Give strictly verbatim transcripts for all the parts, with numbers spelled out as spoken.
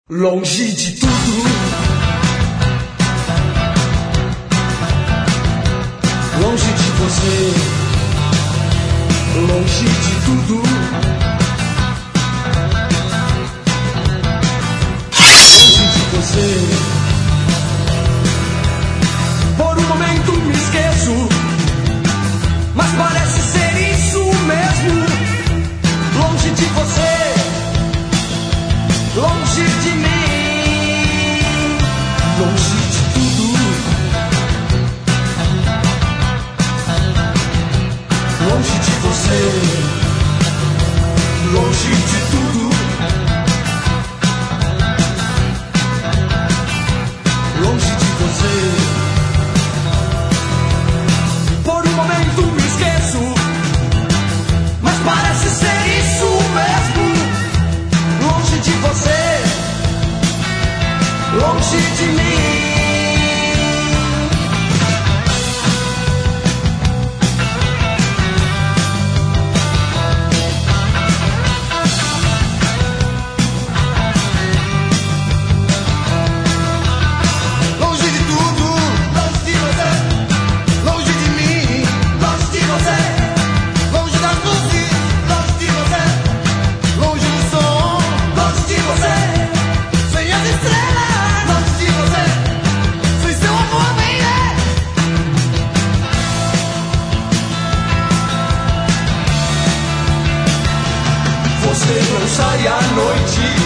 Longe de tudo, longe de você, longe de tudo, longe de você. Por um momento me esqueço, mas parece ser isso mesmo. Longe de você, longe de mim, longe de tudo, longe de você, longe de tudo, longe de você. Por um momento me esqueço, mas parece ser isso mesmo. Longe de você, longe de mim. Longe de tudo, longe de você, longe de mim, longe de você, longe das luzes, longe de você, longe do som, longe de você, sem as estrelas, longe de você, sem seu amor, baby. Você não sai à noite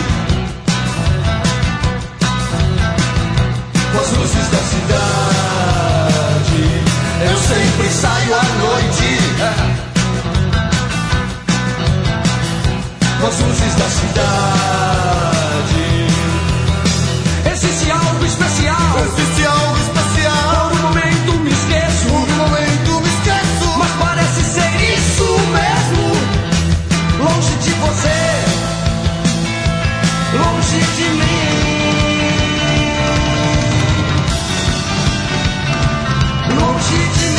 com as luzes da cidade. Eu sempre saio à noite com as luzes da cidade. Existe algo especial, existe algo especial. Por um momento me esqueço, por um momento me esqueço, mas parece ser isso mesmo. Longe de você, longe de mim, longe de mim.